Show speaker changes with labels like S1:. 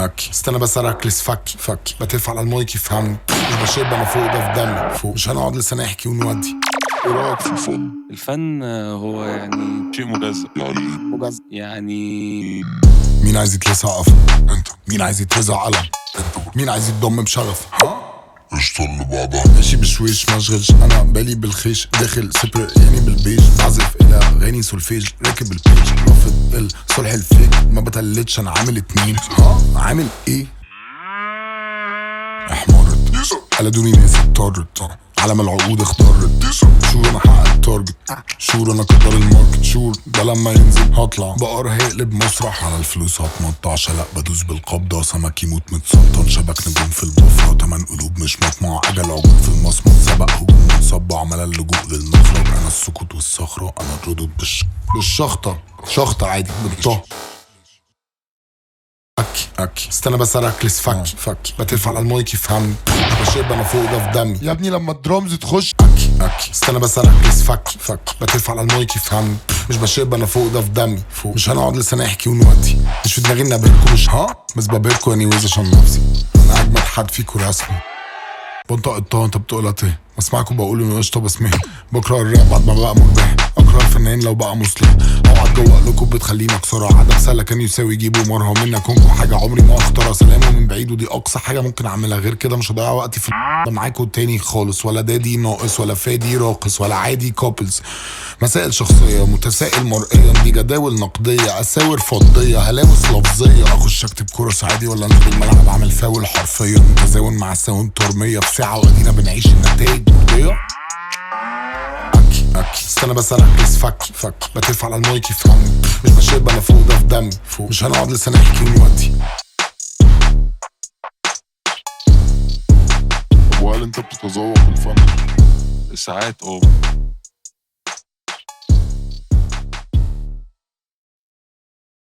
S1: اكي استنى بس اركلس فكي بتلف على المايك يفهمني، مش بشب انا فوق ده في دمي فوق، مش هنقعد لسه نحكي ونودي. ايه رايك في الفن؟
S2: الفن هو يعني
S3: شيء مجزأ.
S2: يعني
S1: مين عايز يتلسع قفا؟ انت. مين عايز يترزع قلم؟ انت. مين عايز يتضم بشغف؟
S3: قشطة اللي بعدها
S1: ماشي بشويش مشغلش، انا بالي بالخيش داخل سبر يعني بالبيج، بعزف الى اغاني سولفيج، راكب البيج رافض الصلح الفيك، ما بتلتش انا عامل اتنين. عامل ايه؟ احمرت قلدوني ناس اضطرت، علم العقود اختارت، شور انا حقق التارجت، شور انا كتر الماركت، شور ده لما ينزل هطلع بقر هيقلب مسرح، على الفلوس هتمطع شلق بدوس بالقبضة، سمك يموت متسلطن، شبك نجوم في البفرة، تمن قلوب مش مطمع، اجل عقود في المصمت، سبق هجوم متصبع، عمل اللجوء للمخرج، انا السكوت والصخرة، انا الردود بالشخطة شخطة عادي بالطه. اكي استنى بس اركلس فكي بتلف على المايك يفهمني، مش بشب انا فوق ده في دمي
S4: يا ابني لما الدرامز تخش.
S1: اكي استنى بس اركلس فكي بتلف على المايك يفهمني، مش بشب انا فوق ده في دمي فوق، مش هنقعد لسه نحكي ونودي، مش في دماغي اني ابهركوا، مش بس ببهركوا اني ويز عشان نفسي، انا اجمد حد فيكوا رسمي، بنطق الطه انت بتقولها تيه، بسمعكوا بقول انه قشطه بسمه، بقرا الراب بعد ما بقى مربح، اقرا الفنان لو بقى مصلح، اقعد جوه قلوبكم بتخليني اكسرها، عدم سله كان يساوي يجيبوا مرهم منك كونكم حاجه عمري ما اختارها، سلامه من بعيد ودي اقصى حاجه ممكن اعملها، غير كده مش هضيع وقتي في معاكوا تاني خالص، ولا دادي ناقص ولا فادي راقص ولا عادي كابلز، مسائل شخصيه متسائل مرئيا، دي جداول نقديه اساور فضيه، هلاوس لفظيه، اخش اكتب كورس عادي ولا انزل الملعب اعمل فاول حرفيا، متزاون مع الساوند ترميه في ساعه وادينا بنعيش النتائج مرضيه. اكي استنى بس اركلس فكي بتلف على المايك يفهمني، مش بشب انا فوق ده في دمي فوق، مش هنقعد لسه نحكي ونودي.
S3: وهل انت بتتذوق الفن؟
S2: ساعات